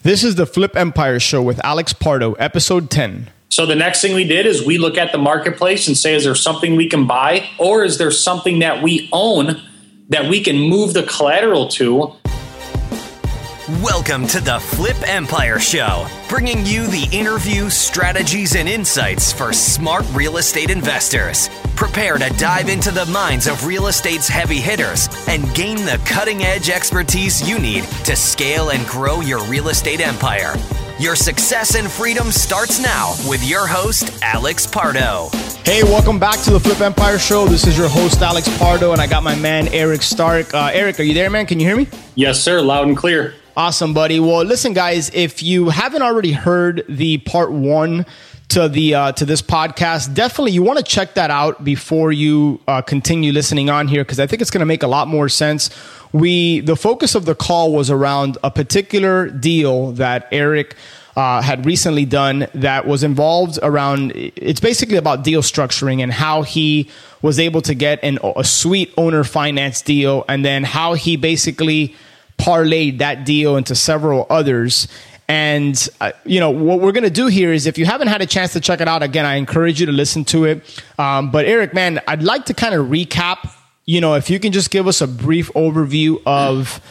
This is the Flip Empire Show with Alex Pardo, episode 10. So the next thing we did is we look at the marketplace and say, is there something we can buy, or is there something that we own that we can move the collateral to? Welcome to the Flip Empire Show, bringing you the interview, strategies, and insights for smart real estate investors. Prepare to dive into the minds of real estate's heavy hitters and gain the cutting-edge expertise you need to scale and grow your real estate empire. Your success and freedom starts now with your host, Alex Pardo. Hey, welcome back to the Flip Empire Show. This is your host, Alex Pardo, and I got my man, Eric Stark. Eric, are you there, man? Can you hear me? Yes, sir. Loud and clear. Awesome, buddy. Well, listen, guys, if you haven't already heard the part one to this podcast, definitely you want to check that out before you continue listening on here, because I think it's going to make a lot more sense. The focus of the call was around a particular deal that Eric had recently done that was involved around, it's basically about deal structuring and how he was able to get a sweet owner finance deal, and then how he basically parlayed that deal into several others. And, what we're going to do here is, if you haven't had a chance to check it out, again, I encourage you to listen to it. But Eric, man, I'd like to kind of recap, if you can just give us a brief overview of,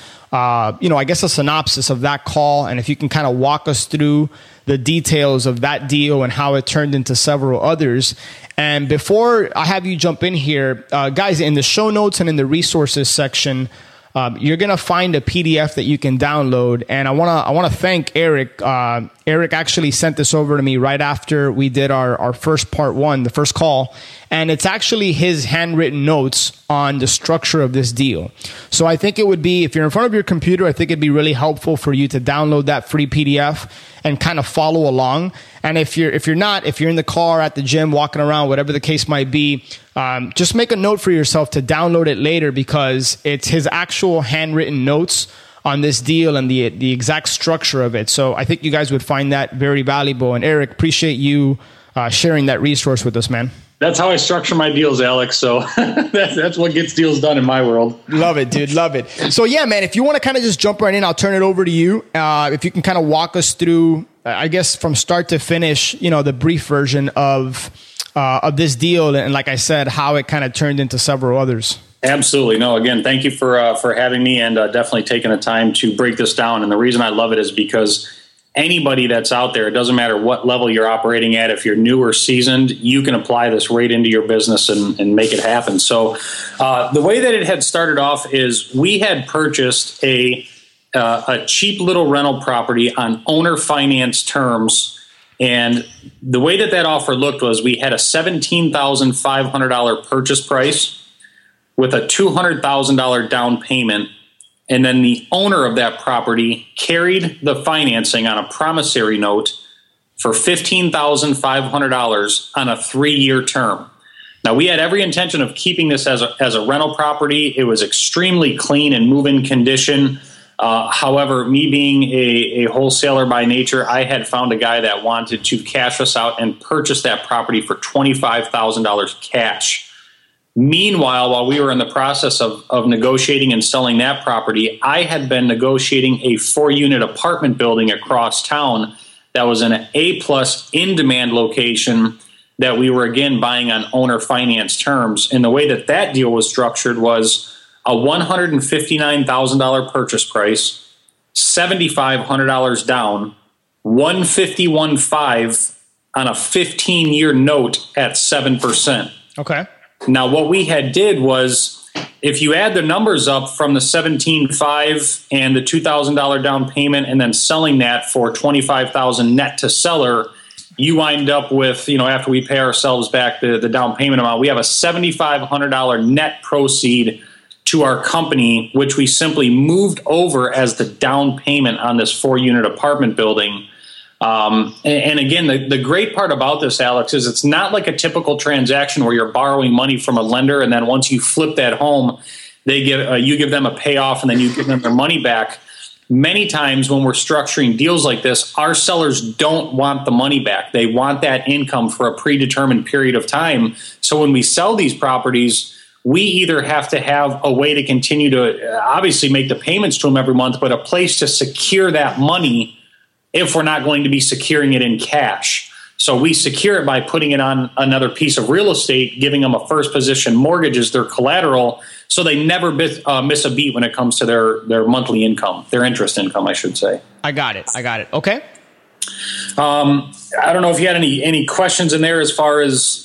I guess a synopsis of that call. And if you can kind of walk us through the details of that deal and how it turned into several others. And before I have you jump in here, guys, in the show notes and in the resources section, you're going to find a PDF that you can download. And I want to thank Eric. Eric actually sent this over to me right after we did our first part one, the first call. And it's actually his handwritten notes on the structure of this deal. So I think it would be, if you're in front of your computer, I think it'd be really helpful for you to download that free PDF and kind of follow along. And if you're in the car, at the gym, walking around, whatever the case might be, just make a note for yourself to download it later, because it's his actual handwritten notes on this deal and the exact structure of it. So I think you guys would find that very valuable. And Eric, appreciate you sharing that resource with us, man. That's how I structure my deals, Alex. So that's what gets deals done in my world. Love it, dude. Love it. So yeah, man, if you want to kind of just jump right in, I'll turn it over to you. If you can kind of walk us through, I guess, from start to finish, the brief version of this deal. And like I said, how it kind of turned into several others. Absolutely. No, again, thank you for having me, and definitely taking the time to break this down. And the reason I love it is because anybody that's out there, it doesn't matter what level you're operating at, if you're new or seasoned, you can apply this right into your business and make it happen. So the way that it had started off is we had purchased a cheap little rental property on owner finance terms. And the way that offer looked was, we had a $17,500 purchase price with a $200,000 down payment. And then the owner of that property carried the financing on a promissory note for $15,500 on a 3-year term. Now, we had every intention of keeping this as a rental property. It was extremely clean and move-in condition. However, me being a wholesaler by nature, I had found a guy that wanted to cash us out and purchase that property for $25,000 cash. Meanwhile, while we were in the process of negotiating and selling that property, I had been negotiating a 4-unit apartment building across town that was in an A-plus in-demand location that we were, again, buying on owner finance terms. And the way that deal was structured was a $159,000 purchase price, $7,500 down, $151,500 on a 15-year note at 7%. Okay. Now, what we had did was, if you add the numbers up from the $17,500 and the $2,000 down payment, and then selling that for $25,000 net to seller, you wind up with, after we pay ourselves back the down payment amount, we have a $7,500 net proceed to our company, which we simply moved over as the down payment on this 4-unit apartment building. And again, the great part about this, Alex, is it's not like a typical transaction where you're borrowing money from a lender, and then once you flip that home, you give them a payoff and then you give them their money back. Many times when we're structuring deals like this, our sellers don't want the money back. They want that income for a predetermined period of time. So when we sell these properties, we either have to have a way to continue to obviously make the payments to them every month, but a place to secure that money if we're not going to be securing it in cash. So we secure it by putting it on another piece of real estate, giving them a first position mortgage as their collateral, so they never miss a beat when it comes to their monthly income, their interest income, I should say. I got it. Okay. I don't know if you had any questions in there as far as,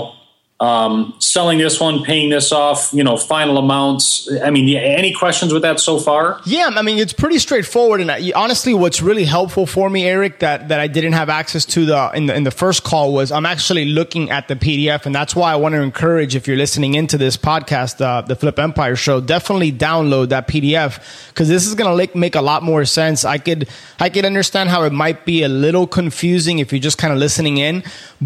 selling this one, paying this off, final amounts. I mean, any questions with that so far? Yeah, I mean, it's pretty straightforward. And honestly, what's really helpful for me, Eric, that I didn't have access to in the first call was I'm actually looking at the PDF. And that's why I want to encourage, if you're listening into this podcast, the Flip Empire Show, definitely download that PDF, because this is going to make a lot more sense. I could understand how it might be a little confusing if you're just kind of listening in,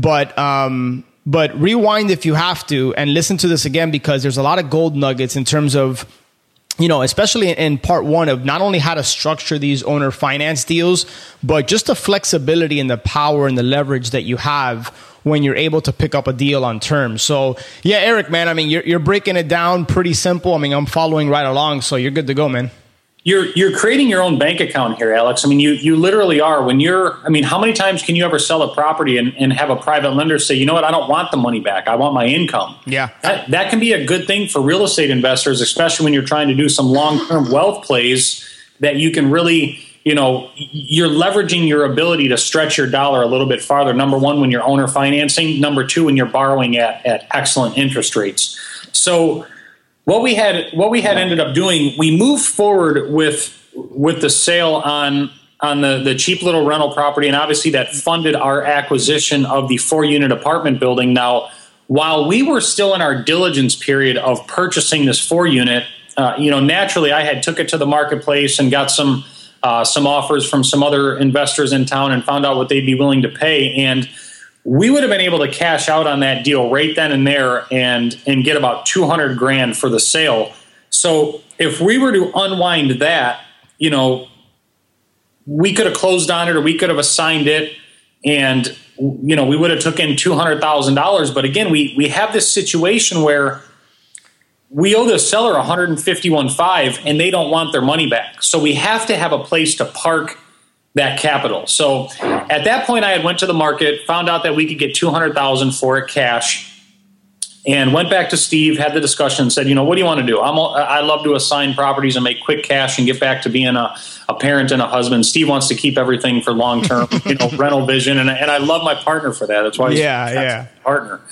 but rewind if you have to and listen to this again, because there's a lot of gold nuggets in terms of, especially in part one, of not only how to structure these owner finance deals, but just the flexibility and the power and the leverage that you have when you're able to pick up a deal on terms. So yeah, Eric, man, I mean, you're breaking it down pretty simple. I mean, I'm following right along, so you're good to go, man. You're creating your own bank account here, Alex. I mean, you literally are. How many times can you ever sell a property and have a private lender say, you know what, I don't want the money back, I want my income? Yeah. That can be a good thing for real estate investors, especially when you're trying to do some long-term wealth plays that you can really, you're leveraging your ability to stretch your dollar a little bit farther. Number one, when you're owner financing. Number two, when you're borrowing at excellent interest rates. So What we had ended up doing, we moved forward with the sale on the cheap little rental property, and obviously that funded our acquisition of the 4-unit apartment building. Now, while we were still in our diligence period of purchasing this 4-unit, naturally I had took it to the marketplace and got some offers from some other investors in town and found out what they'd be willing to pay, and we would have been able to cash out on that deal right then and there and get about $200,000 for the sale. So if we were to unwind that, we could have closed on it, or we could have assigned it, and we would have took in $200,000. But again, we have this situation where we owe the seller $151,500 and they don't want their money back. So we have to have a place to park that capital. So at that point, I had went to the market, found out that we could get $200,000 for it cash, and went back to Steve, had the discussion, and said, what do you want to do? I love to assign properties and make quick cash and get back to being a parent and a husband. Steve wants to keep everything for long-term, rental vision, and I love my partner for that. That's why he's a partner.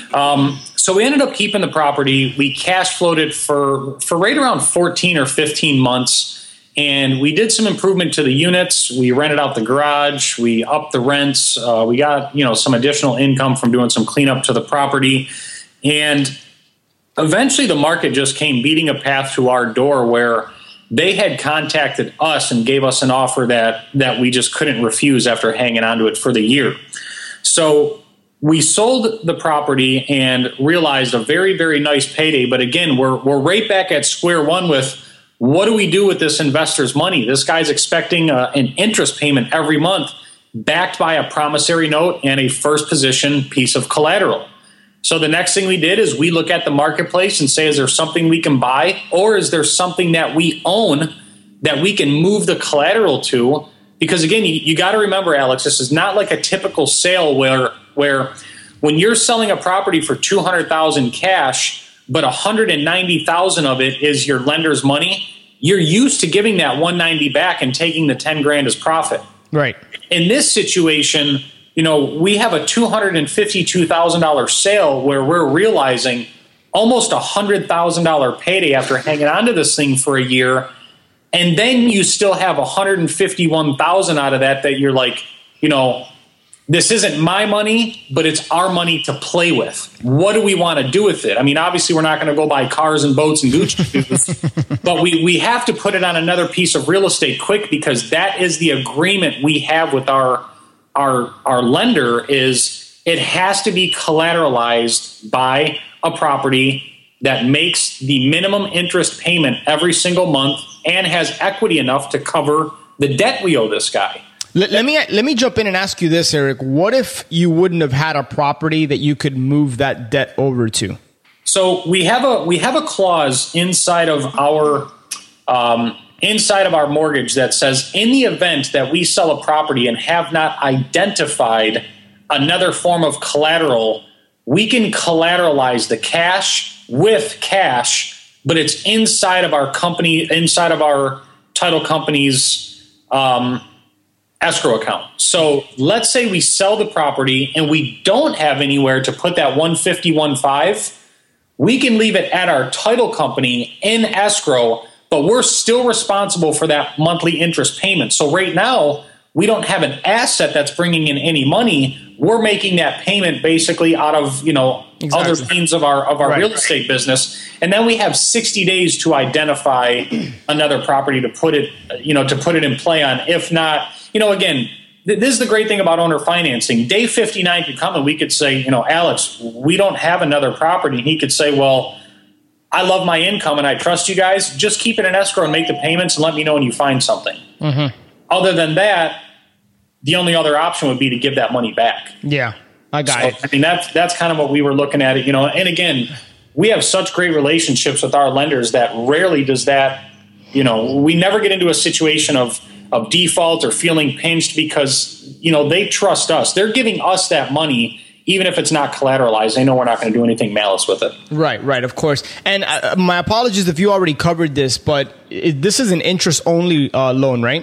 So we ended up keeping the property. We cash flowed it for right around 14 or 15 months. And we did some improvement to the units. We rented out the garage. We upped the rents. We got, some additional income from doing some cleanup to the property. And eventually the market just came beating a path to our door, where they had contacted us and gave us an offer that we just couldn't refuse after hanging on to it for the year. So we sold the property and realized a very, very nice payday. But again, we're right back at square one with, what do we do with this investor's money? This guy's expecting an interest payment every month, backed by a promissory note and a first position piece of collateral. So the next thing we did is we look at the marketplace and say, is there something we can buy, or is there something that we own that we can move the collateral to? Because again, you got to remember, Alex, this is not like a typical sale where when you're selling a property for $200,000 cash, but $190,000 of it is your lender's money, you're used to giving that $190,000 back and taking the $10,000 as profit. Right. In this situation, we have a $252,000 sale where we're realizing almost $100,000 payday after hanging onto this thing for a year, and then you still have $151,000 out of that you're like, this isn't my money, but it's our money to play with. What do we want to do with it? I mean, obviously, we're not going to go buy cars and boats and Gucci shoes, but we have to put it on another piece of real estate quick, because that is the agreement we have with our lender. Is it has to be collateralized by a property that makes the minimum interest payment every single month and has equity enough to cover the debt we owe this guy. Let me jump in and ask you this, Eric. What if you wouldn't have had a property that you could move that debt over to? So we have a clause inside of our inside of our mortgage that says, in the event that we sell a property and have not identified another form of collateral, we can collateralize the cash with cash, but it's inside of our company, inside of our title company's escrow account. So let's say we sell the property and we don't have anywhere to put that 150.15. We can leave it at our title company in escrow, but we're still responsible for that monthly interest payment. So right now, we don't have an asset that's bringing in any money. We're making that payment basically out of, other means of our real estate business. And then we have 60 days to identify another property to put it, to put it in play on. If not, again, this is the great thing about owner financing. Day 59 could come and we could say, Alex, we don't have another property. And he could say, well, I love my income and I trust you guys. Just keep it in escrow and make the payments and let me know when you find something. Mm-hmm. Other than that, the only other option would be to give that money back. Yeah, I got it. I mean, that's kind of what we were looking at it, And again, we have such great relationships with our lenders that rarely does that, we never get into a situation of default or feeling pinched because, they trust us. They're giving us that money, even if it's not collateralized. They know we're not going to do anything malice with it. Right, of course. And my apologies if you already covered this, but this is an interest-only loan, right?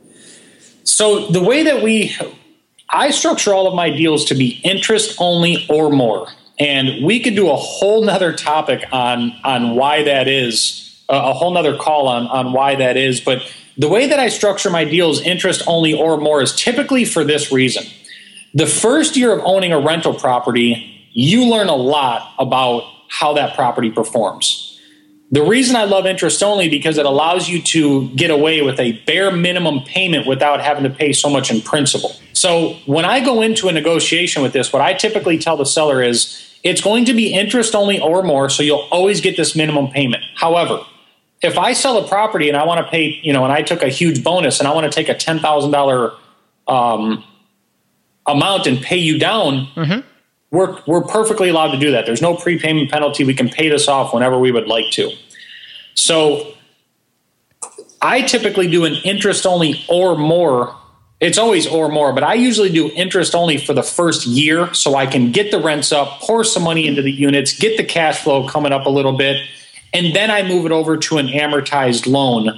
So the way that I structure all of my deals to be interest-only or more. And we could do a whole nother topic on why that is, a whole nother call on why that is. But the way that I structure my deals, interest-only or more, is typically for this reason. The first year of owning a rental property, you learn a lot about how that property performs. The reason I love interest only because it allows you to get away with a bare minimum payment without having to pay so much in principal. So when I go into a negotiation with this, what I typically tell the seller is it's going to be interest only or more, so you'll always get this minimum payment. However, if I sell a property and I want to pay, and I took a huge bonus and I want to take a $10,000 amount and pay you down, mm-hmm. We're perfectly allowed to do that. There's no prepayment penalty. We can pay this off whenever we would like to. So I typically do an interest only or more. It's always or more, but I usually do interest only for the first year so I can get the rents up, pour some money into the units, get the cash flow coming up a little bit, and then I move it over to an amortized loan.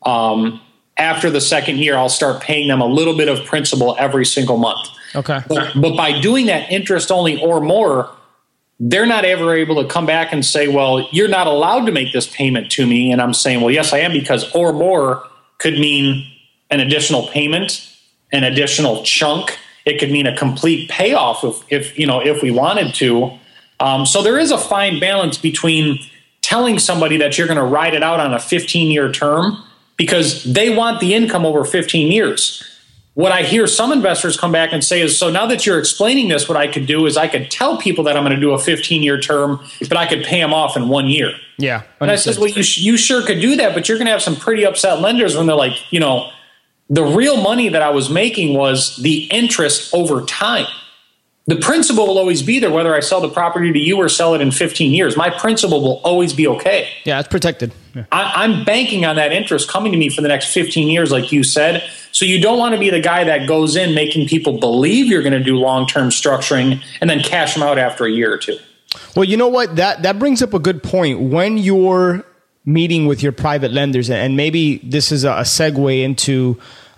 After the second year, I'll start paying them a little bit of principal every single month. Okay. But by doing that interest only or more, they're not ever able to come back and say, well, you're not allowed to make this payment to me. And I'm saying, well, yes, I am, because or more could mean an additional payment, an additional chunk. It could mean a complete payoff if we wanted to. So there is a fine balance between telling somebody that you're going to ride it out on a 15-year term because they want the income over 15 years. What I hear some investors come back and say is, so now that you're explaining this, what I could do is I could tell people that I'm going to do a 15-year term, but I could pay them off in 1 year. Yeah. And I said, well, you sure could do that, but you're going to have some pretty upset lenders when they're like, the real money that I was making was the interest over time. The principal will always be there, whether I sell the property to you or sell it in 15 years. My principal will always be okay. Yeah, it's protected. Yeah. I'm banking on that interest coming to me for the next 15 years, like you said. So you don't want to be the guy that goes in making people believe you're going to do long-term structuring and then cash them out after a year or two. Well, you know what? That brings up a good point. When you're meeting with your private lenders, and maybe this is a segue into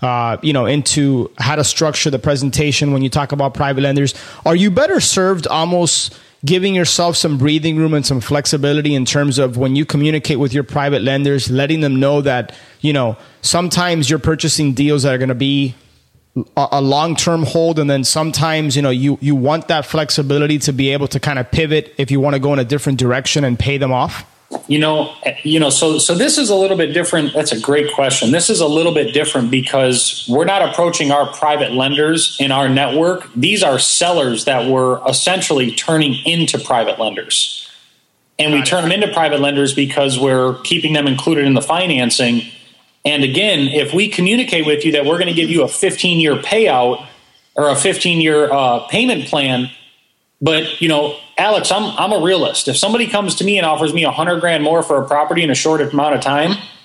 into how to structure the presentation when you talk about private lenders, are you better served almost giving yourself some breathing room and some flexibility in terms of when you communicate with your private lenders, letting them know that, sometimes you're purchasing deals that are going to be a long-term hold, and then sometimes, you want that flexibility to be able to kind of pivot if you want to go in a different direction and pay them off? So this is a little bit different. That's a great question. This is a little bit different because we're not approaching our private lenders in our network. These are sellers that we're essentially turning into private lenders. And we turn them into private lenders because we're keeping them included in the financing. And again, if we communicate with you that we're going to give you a 15-year payout or a 15-year payment plan, but, Alex, I'm a realist. If somebody comes to me and offers me $100,000 more for a property in a short amount of time,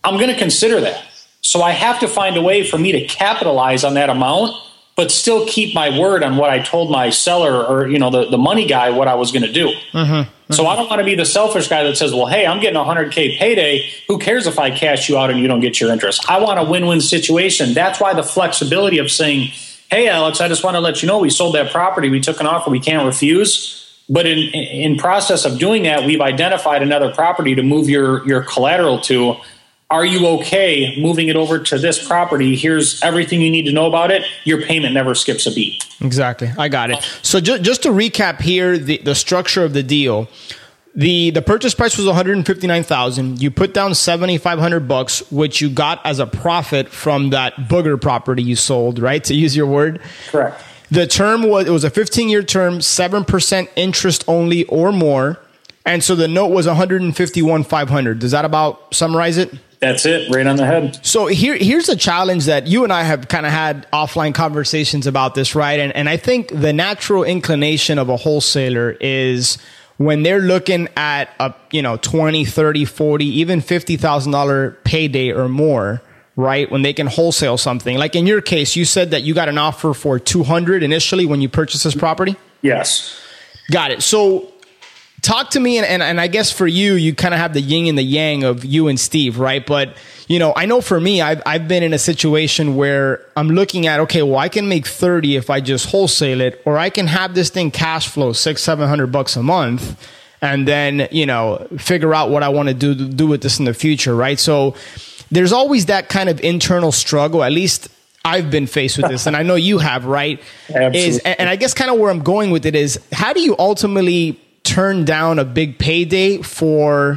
I'm going to consider that. So I have to find a way for me to capitalize on that amount, but still keep my word on what I told my seller or, the money guy, what I was going to do. Mm-hmm. Mm-hmm. So I don't want to be the selfish guy that says, well, hey, I'm getting $100K payday. Who cares if I cash you out and you don't get your interest? I want a win-win situation. That's why the flexibility of saying, hey, Alex, I just want to let you know we sold that property. We took an offer we can't refuse. But in process of doing that, we've identified another property to move your collateral to. Are you okay moving it over to this property? Here's everything you need to know about it. Your payment never skips a beat. Exactly. I got it. So just to recap here, the structure of the deal, the purchase price was $159,000. You put down $7,500, which you got as a profit from that booger property you sold, right? To use your word. Correct. The term was a 15-year term, 7% interest only or more. And so the note was $151,500. Does that about summarize it? That's it, right on the head. So here's a challenge that you and I have kind of had offline conversations about this, right? And I think the natural inclination of a wholesaler is when they're looking at a, $20, $30, $40, even $50,000 payday or more, right? When they can wholesale something. Like in your case, you said that you got an offer for $200 initially when you purchased this property? Yes. Got it. So talk to me, and I guess for you kind of have the yin and the yang of you and Steve, right? But, I know for me, I've been in a situation where I'm looking at, okay, well, I can make 30 if I just wholesale it, or I can have this thing cash flow $600-700 a month, and then, figure out what I want to do with this in the future, right? So there's always that kind of internal struggle. At least I've been faced with this, and I know you have, right? Absolutely. And I guess kind of where I'm going with it is, how do you ultimately turn down a big payday for,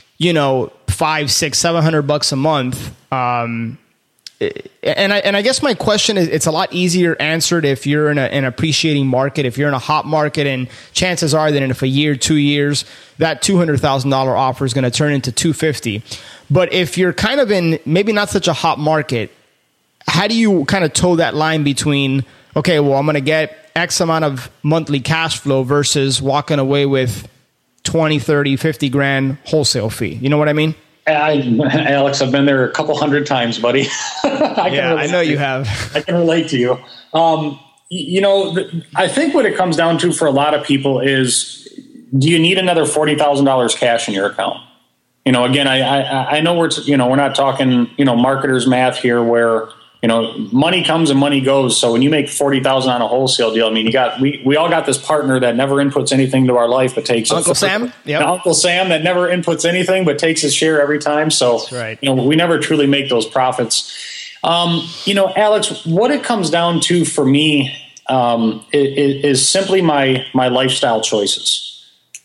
$500, $600, $700 a month? And I guess my question is, it's a lot easier answered if you're in an appreciating market, if you're in a hot market, and chances are that in a year, 2 years, that $200,000 offer is going to turn into $250,000. But if you're kind of in maybe not such a hot market, how do you kind of toe that line between, okay, well, I'm going to get X amount of monthly cash flow versus walking away with 20, 30, 50 grand wholesale fee? You know what I mean? Alex, I've been there a couple hundred times, buddy. I know you have. I can relate to you. I think what it comes down to for a lot of people is, do you need another $40,000 cash in your account? Again, I know we're not talking, marketers math here where, money comes and money goes. So when you make $40,000 on a wholesale deal, I mean, we all got this partner that never inputs anything to our life, but takes Uncle Sam. Yep. Uncle Sam that never inputs anything, but takes his share every time. So, that's right. We never truly make those profits. Alex, what it comes down to for me is simply my lifestyle choices.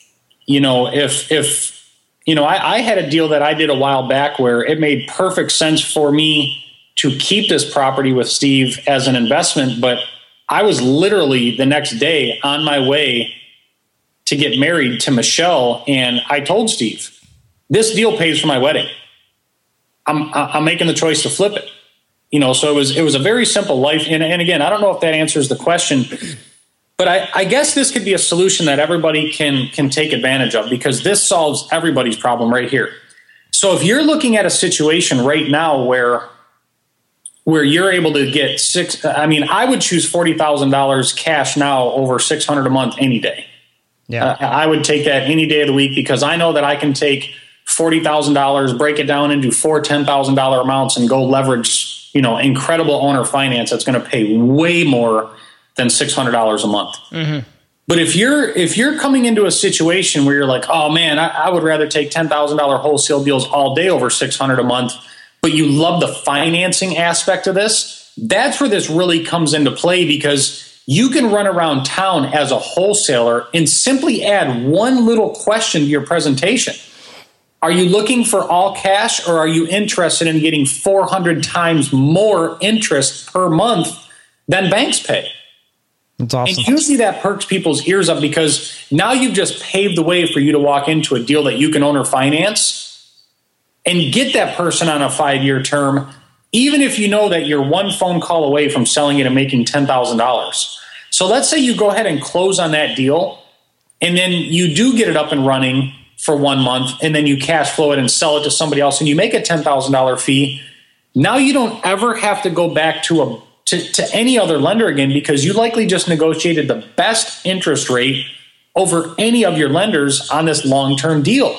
I had a deal that I did a while back where it made perfect sense for me to keep this property with Steve as an investment, but I was literally the next day on my way to get married to Michelle, and I told Steve, this deal pays for my wedding. I'm making the choice to flip it. So it was a very simple life. And again, I don't know if that answers the question, but I guess this could be a solution that everybody can take advantage of, because this solves everybody's problem right here. So if you're looking at a situation right now where you're able to get I would choose $40,000 cash now over $600 a month any day. Yeah, I would take that any day of the week, because I know that I can take $40,000, break it down into 4 $10,000 amounts, and go leverage, incredible owner finance that's going to pay way more than $600 a month. Mm-hmm. But if you're coming into a situation where you're like, oh man, I would rather take $10,000 wholesale deals all day over $600 a month, but you love the financing aspect of this, that's where this really comes into play, because you can run around town as a wholesaler and simply add one little question to your presentation. Are you looking for all cash, or are you interested in getting 400 times more interest per month than banks pay? That's awesome. And usually that perks people's ears up, because now you've just paved the way for you to walk into a deal that you can own or finance and get that person on a 5-year term, even if you know that you're one phone call away from selling it and making $10,000. So let's say you go ahead and close on that deal, and then you do get it up and running for 1 month, and then you cash flow it and sell it to somebody else, and you make a $10,000 fee. Now you don't ever have to go back to any other lender again, because you likely just negotiated the best interest rate over any of your lenders on this long-term deal.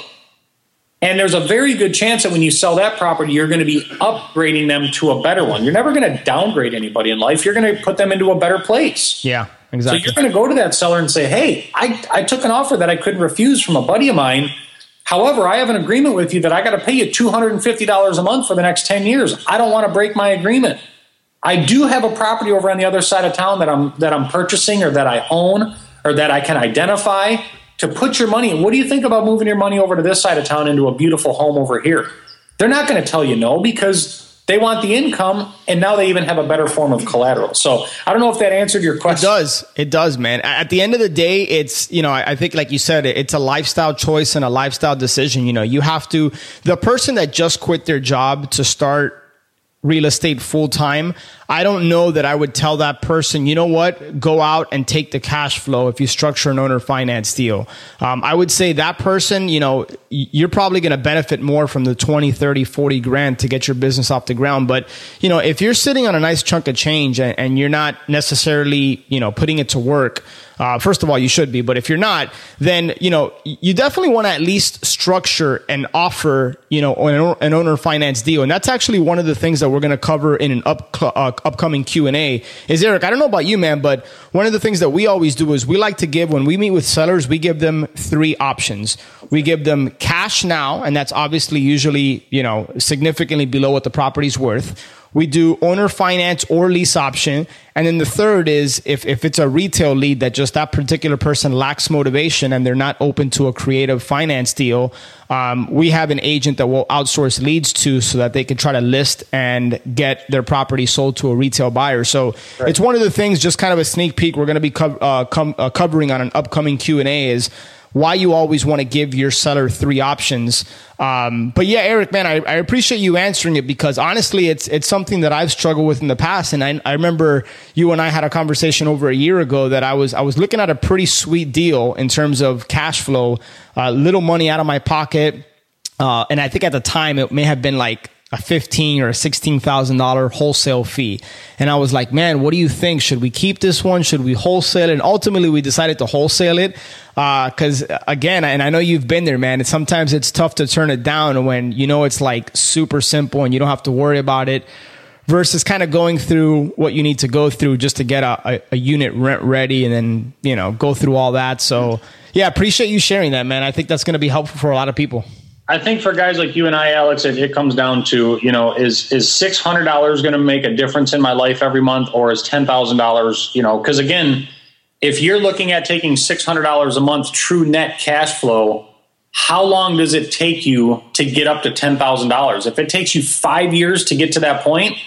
And there's a very good chance that when you sell that property, you're going to be upgrading them to a better one. You're never going to downgrade anybody in life. You're going to put them into a better place. Yeah, exactly. So you're going to go to that seller and say, hey, I took an offer that I couldn't refuse from a buddy of mine. However, I have an agreement with you that I got to pay you $250 a month for the next 10 years. I don't want to break my agreement. I do have a property over on the other side of town that I'm purchasing, or that I own, or that I can identify to put your money in. What do you think about moving your money over to this side of town into a beautiful home over here? They're not going to tell you no, because they want the income, and now they even have a better form of collateral. So I don't know if that answered your question. It does, man. At the end of the day, it's, I think, like you said, it's a lifestyle choice and a lifestyle decision. You have to, the person that just quit their job to start real estate full time, I don't know that I would tell that person, you know what, go out and take the cash flow if you structure an owner finance deal. I would say that person, you're probably going to benefit more from the 20, 30, 40 grand to get your business off the ground. But, if you're sitting on a nice chunk of change and you're not necessarily, putting it to work, first of all, you should be. But if you're not, then, you definitely want to at least structure and offer, an owner finance deal. And that's actually one of the things that we're going to cover in an upcoming Q&A is, Eric, I don't know about you, man, but one of the things that we always do is we like to give, when we meet with sellers, we give them 3 options. We give them cash now, and that's obviously usually, significantly below what the property's worth. We do owner finance or lease option. And then the third is if it's a retail lead that just that particular person lacks motivation and they're not open to a creative finance deal, we have an agent that will outsource leads to so that they can try to list and get their property sold to a retail buyer. So It's one of the things, just kind of a sneak peek we're going to be covering on an upcoming Q&A is why you always want to give your seller 3 options. But yeah, Eric, man, I appreciate you answering it, because honestly, it's something that I've struggled with in the past. And I remember you and I had a conversation over a year ago that I was looking at a pretty sweet deal in terms of cash flow, little money out of my pocket. And I think at the time it may have been like a $15,000 or a $16,000 wholesale fee. And I was like, man, what do you think? Should we keep this one? Should we wholesale it? And ultimately we decided to wholesale it. Cause again, and I know you've been there, man, sometimes it's tough to turn it down when, it's like super simple and you don't have to worry about it, versus kind of going through what you need to go through just to get a unit rent ready and then, go through all that. So yeah, appreciate you sharing that, man. I think that's going to be helpful for a lot of people. I think for guys like you and I, Alex, it comes down to, is $600 going to make a difference in my life every month, or is $10,000, because again, if you're looking at taking $600 a month true net cash flow, how long does it take you to get up to $10,000? If it takes you 5 years to get to that point,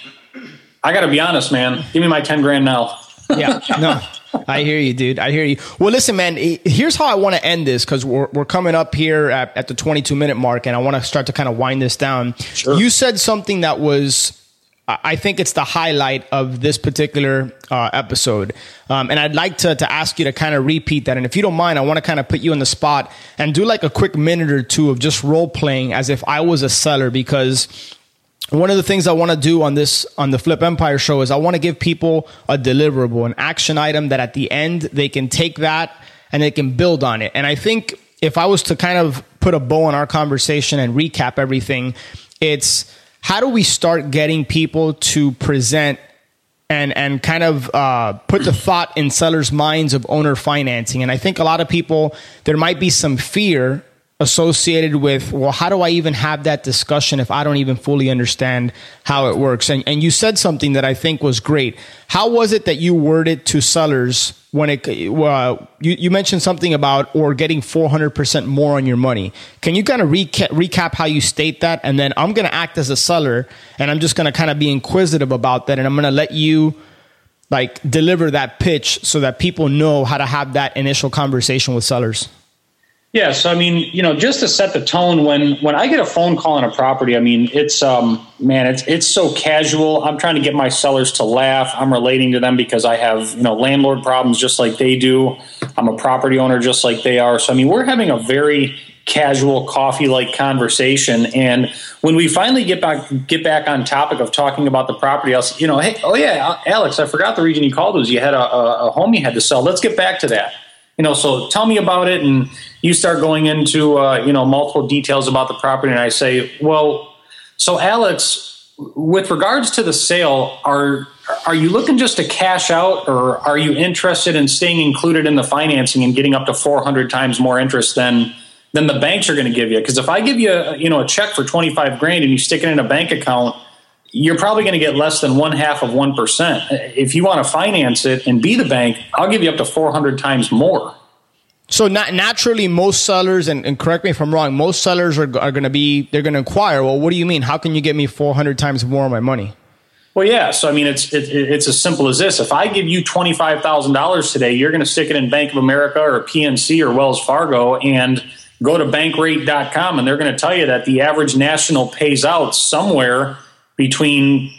I got to be honest, man, give me my 10 grand now. Yeah, no. I hear you, dude. I hear you. Well, listen, man, here's how I want to end this, because we're coming up here at the 22-minute mark, and I want to start to kind of wind this down. Sure. You said something that was, I think it's the highlight of this particular episode. And I'd like to ask you to kind of repeat that. And if you don't mind, I want to kind of put you on the spot and do like a quick minute or two of just role playing as if I was a seller, because one of the things I want to do on the Flip Empire show is I want to give people a deliverable, an action item that at the end they can take that and they can build on it. And I think if I was to kind of put a bow on our conversation and recap everything, it's how do we start getting people to present and kind of put the thought in sellers' minds of owner financing. And I think a lot of people, there might be some fear associated with, well, how do I even have that discussion if I don't even fully understand how it works? And you said something that I think was great. How was it that you worded to sellers when you mentioned something about or getting 400% more on your money? Can you kind of recap how you state that? And then I'm going to act as a seller and I'm just going to kind of be inquisitive about that. And I'm going to let you like deliver that pitch so that people know how to have that initial conversation with sellers. Yeah. So, I mean, just to set the tone, when I get a phone call on a property, I mean, it's so casual. I'm trying to get my sellers to laugh. I'm relating to them because I have, landlord problems just like they do. I'm a property owner just like they are. So, I mean, we're having a very casual coffee-like conversation. And when we finally get back on topic of talking about the property, I'll say, hey, oh yeah, Alex, I forgot the reason you called was you had a home you had to sell. Let's get back to that. So tell me about it. And you start going into, multiple details about the property. And I say, well, so Alex, with regards to the sale, are you looking just to cash out, or are you interested in staying included in the financing and getting up to 400 times more interest than the banks are going to give you? Because if I give you a check for $25,000 and you stick it in a bank account, you're probably going to get less than 0.5%. If you want to finance it and be the bank, I'll give you up to 400 times more. So naturally, most sellers, and correct me if I'm wrong, most sellers are going to they're going to inquire, well, what do you mean? How can you get me 400 times more of my money? Well, yeah. So, I mean, it's as simple as this. If I give you $25,000 today, you're going to stick it in Bank of America or PNC or Wells Fargo and go to bankrate.com, and they're going to tell you that the average national pays out somewhere between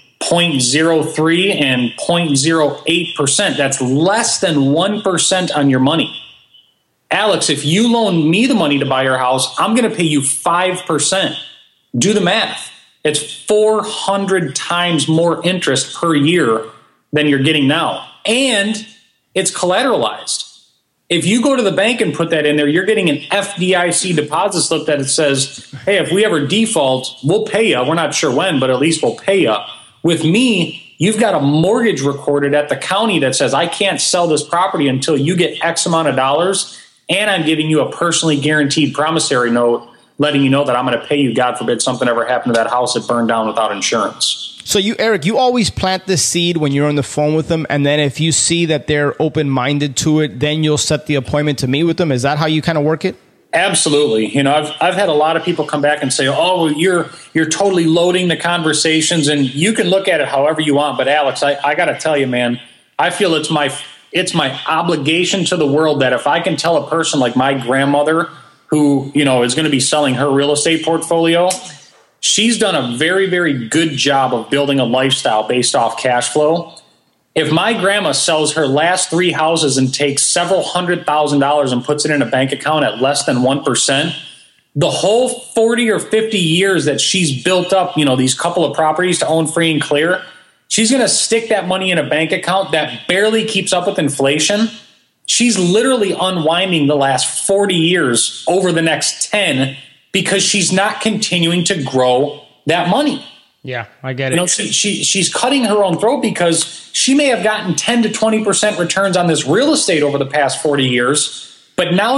0.03 and 0.08%. That's less than 1% on your money. Alex, if you loan me the money to buy your house, I'm going to pay you 5%. Do the math. It's 400 times more interest per year than you're getting now. And it's collateralized. If you go to the bank and put that in there, you're getting an FDIC deposit slip that it says, hey, if we ever default, we'll pay you. We're not sure when, but at least we'll pay you. With me, you've got a mortgage recorded at the county that says, I can't sell this property until you get X amount of dollars. And I'm giving you a personally guaranteed promissory note letting you know that I'm going to pay you, God forbid something ever happened to that house that burned down without insurance. So Eric, you always plant this seed when you're on the phone with them, and then if you see that they're open-minded to it, then you'll set the appointment to meet with them. Is that how you kind of work it? Absolutely. I've had a lot of people come back and say, "Oh, well, you're totally loading the conversations," and you can look at it however you want. But Alex, I got to tell you, man, I feel it's my obligation to the world that if I can tell a person like my grandmother, who is going to be selling her real estate portfolio, she's done a very, very good job of building a lifestyle based off cash flow. If my grandma sells her last 3 houses and takes several $100,000 and puts it in a bank account at less than 1%, the whole 40 or 50 years that she's built up, these couple of properties to own free and clear, she's going to stick that money in a bank account that barely keeps up with inflation. She's literally unwinding the last 40 years over the next 10 because she's not continuing to grow that money. Yeah, I get it. She's cutting her own throat because she may have gotten 10 to 20% returns on this real estate over the past 40 years, but now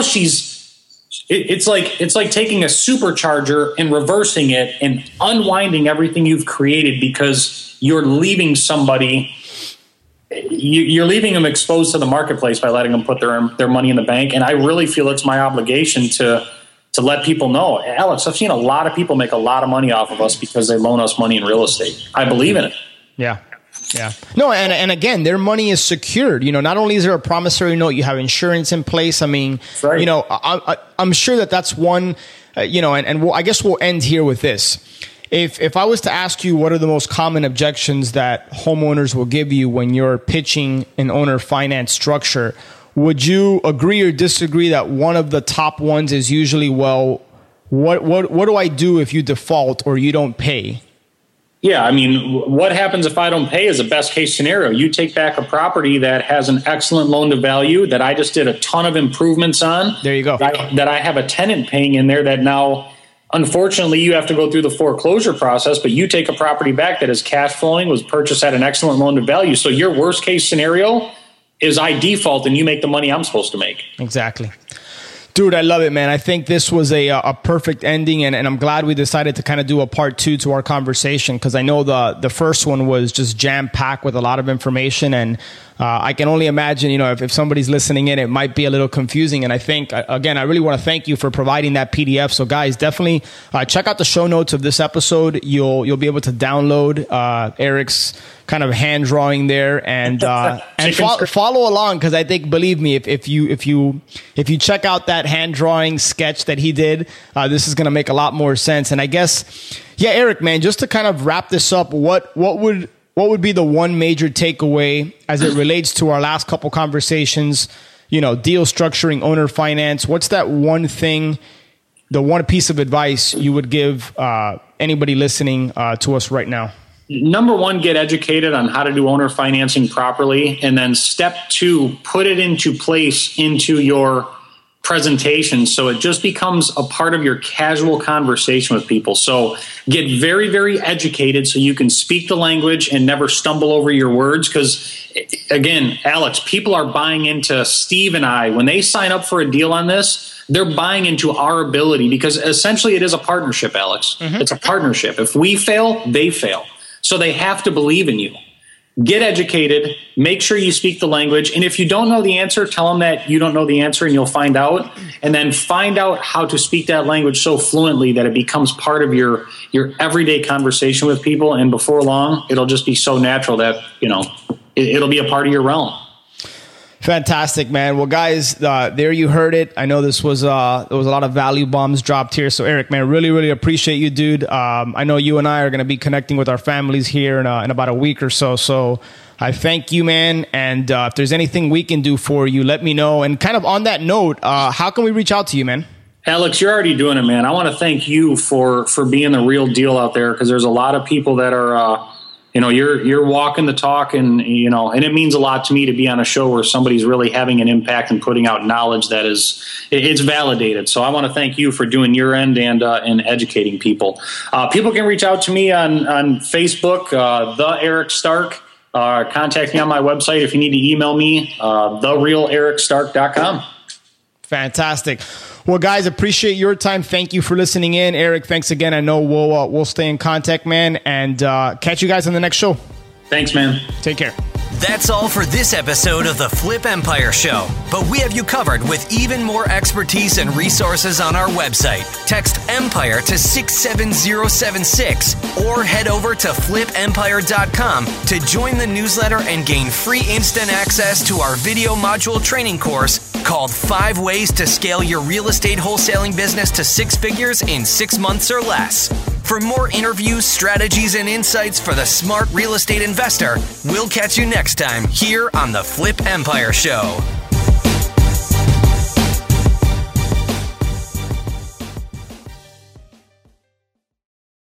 it's like taking a supercharger and reversing it and unwinding everything you've created because you're leaving somebody. You're leaving them exposed to the marketplace by letting them put their money in the bank. And I really feel it's my obligation to let people know, Alex, I've seen a lot of people make a lot of money off of us because they loan us money in real estate. I believe in it. Yeah. Yeah. No, and again, their money is secured. Not only is there a promissory note, you have insurance in place. I mean, right. I'm sure that's one, I guess we'll end here with this. If I was to ask you what are the most common objections that homeowners will give you when you're pitching an owner finance structure, would you agree or disagree that one of the top ones is usually, well, what do I do if you default or you don't pay? Yeah, I mean, what happens if I don't pay is a best case scenario. You take back a property that has an excellent loan to value that I just did a ton of improvements on. There you go. That I have a tenant paying in there that now, unfortunately, you have to go through the foreclosure process, but you take a property back that is cash flowing, was purchased at an excellent loan to value. So your worst case scenario is I default and you make the money I'm supposed to make. Exactly. Dude, I love it, man. I think this was a perfect ending, and I'm glad we decided to kind of do a part 2 to our conversation because I know the first one was just jam-packed with a lot of information, and I can only imagine, if somebody's listening in, it might be a little confusing. And I think, again, I really want to thank you for providing that PDF. So, guys, definitely check out the show notes of this episode. You'll be able to download Eric's kind of hand drawing there and follow along because I think, believe me, if you check out that hand drawing sketch that he did, this is going to make a lot more sense. And I guess, yeah, Eric, man, just to kind of wrap this up, what would be the one major takeaway as it relates to our last couple conversations, deal structuring, owner finance? What's that one thing the one piece of advice you would give anybody listening to us right now? Number one, get educated on how to do owner financing properly. And then step two, put it into place into your presentation so it just becomes a part of your casual conversation with people. So get very, very educated so you can speak the language and never stumble over your words. Because again, Alex, people are buying into Steve and I. When they sign up for a deal on this, they're buying into our ability, because essentially it is a partnership, Alex. It's a partnership. If we fail, they fail. So they have to believe in you. Get educated, make sure you speak the language. And if you don't know the answer, tell them that you don't know the answer and you'll find out. And then find out how to speak that language so fluently that it becomes part of your everyday conversation with people. And before long, it'll just be so natural that, it'll be a part of your realm. Fantastic, man. Well, guys, there you heard it. I know there was a lot of value bombs dropped here. So, Eric, man, really, really appreciate you, dude. I know you and I are going to be connecting with our families here in about a week or so. So I thank you, man. And if there's anything we can do for you, let me know. And kind of on that note, how can we reach out to you, man? Alex, you're already doing it, man. I want to thank you for being the real deal out there, because there's a lot of people that are you're walking the talk, and and it means a lot to me to be on a show where somebody's really having an impact and putting out knowledge that it's validated. So I want to thank you for doing your end and educating people. People can reach out to me on Facebook, The Eric Stark. Contact me on my website if you need to email me, therealericstark.com. Fantastic. Well, guys, appreciate your time. Thank you for listening in. Eric, thanks again. I know we'll stay in contact, man, and catch you guys on the next show. Thanks, man. Take care. That's all for this episode of the Flip Empire Show, but we have you covered with even more expertise and resources on our website. Text EMPIRE to 67076 or head over to flipempire.com to join the newsletter and gain free instant access to our video module training course called 5 Ways to Scale Your Real Estate Wholesaling Business to 6 Figures in 6 months or less. For more interviews, strategies, and insights for the smart real estate investor, we'll catch you next time here on the Flip Empire Show.